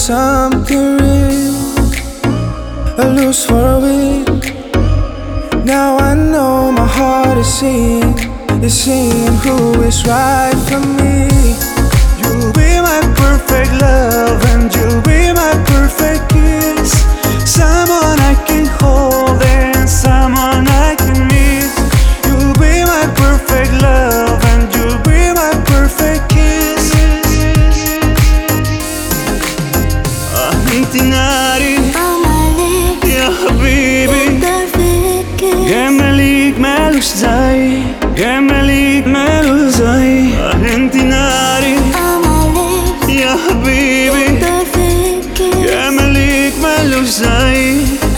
something real. I lose for a week. Now I know my heart is seeing who is right for me. You'll be my perfect love and you'll be my perfect kiss. Someone I can hold and someone I can miss. You'll be my perfect love and you'll be my perfect kiss. أنت ناري يا حبيبي، جمالك مالوش زي، جمالك مالوش زي. أنت ناري يا حبيبي، جمالك مالوش زي.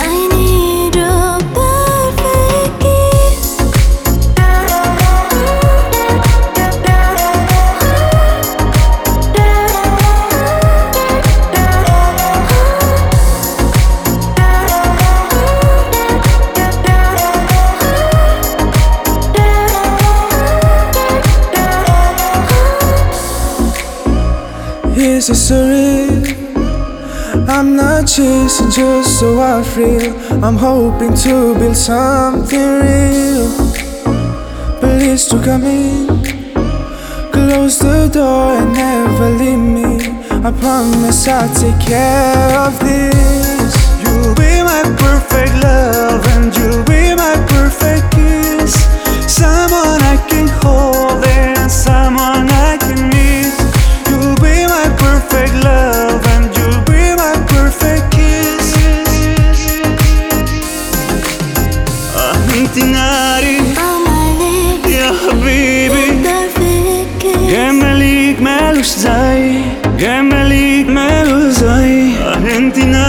Here's a story. I'm not chasing just so I feel. I'm hoping to build something real. Please to come in, close the door and never leave me. I promise I'll take care of this. You'll be my perfect love and you'll be my perfect kiss. Someone I can hold and someone I can miss. You'll be my perfect love and you'll be my perfect kiss. أنت ناري يا حبيبي، جمالك مالوش زي، جمالك مالوش زي. أنت ناري